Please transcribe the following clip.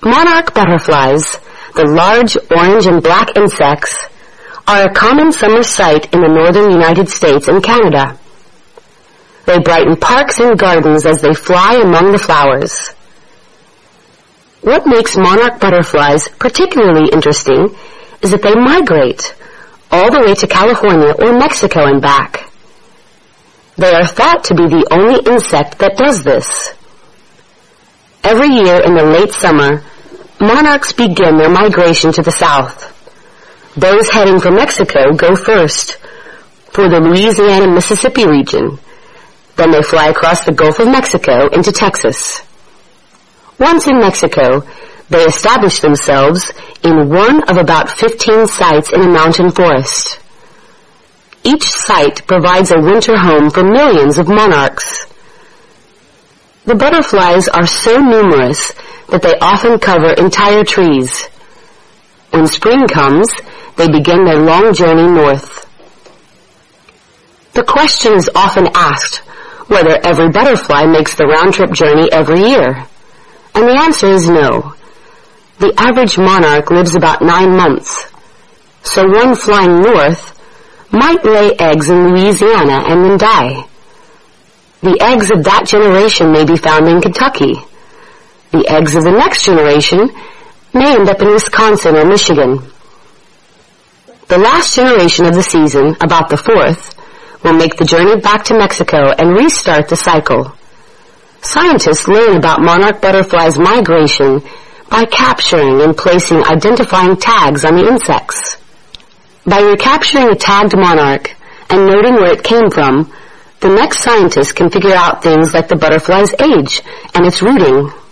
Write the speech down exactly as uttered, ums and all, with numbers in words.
Monarch butterflies, the large orange and black insects, are a common summer sight in the northern United States and Canada. They brighten parks and gardens as they fly among the flowers. What makes monarch butterflies particularly interesting is that they migrate all the way to California or Mexico and back. They are thought to be the only insect that does this. Every year in the late summer, monarchs begin their migration to the south. Those heading for Mexico go first for the Louisiana-Mississippi region. Then they fly across the Gulf of Mexico into Texas. Once in Mexico, they establish themselves in one of about fifteen sites in a mountain forest. Each site provides a winter home for millions of monarchs. The butterflies are so numerous that they often cover entire trees. When spring comes, they begin their long journey north. The question is often asked whether every butterfly makes the round-trip journey every year, and the answer is no. The average monarch lives about nine months, so one flying north might lay eggs in Louisiana and then die. The eggs of that generation may be found in Kentucky. The eggs of the next generation may end up in Wisconsin or Michigan. The last generation of the season, about the fourth, will make the journey back to Mexico and restart the cycle. Scientists learn about monarch butterflies' migration by capturing and placing identifying tags on the insects. By recapturing a tagged monarch and noting where it came from, the next scientist can figure out things like the butterfly's age and its routing.